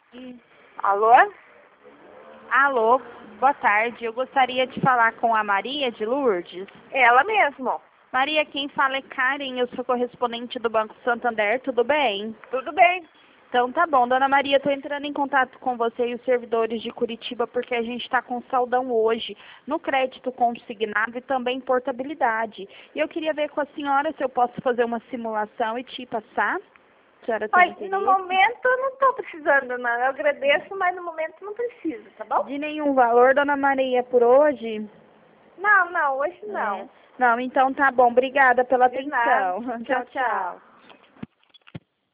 Alô? Alô, boa tarde. Eu gostaria de falar com a Maria de Lourdes. Ela mesmo. Maria, quem fala é Karen, eu sou correspondente do Banco Santander, tudo bem? Tudo bem. Então tá bom, dona Maria, estou entrando em contato com você e os servidores de Curitiba porque a gente está com saldão hoje no crédito consignado e também portabilidade. E eu queria ver com a senhora se eu posso fazer uma simulação e te passar. A senhora tem Olha, no interesse? momento eu não estou precisando, não. Eu agradeço, mas no momento não preciso, tá bom? De nenhum valor, dona Maria, por hoje? Não, hoje não. Não, então tá bom. Obrigada pela De nada. atenção. Tchau, tchau.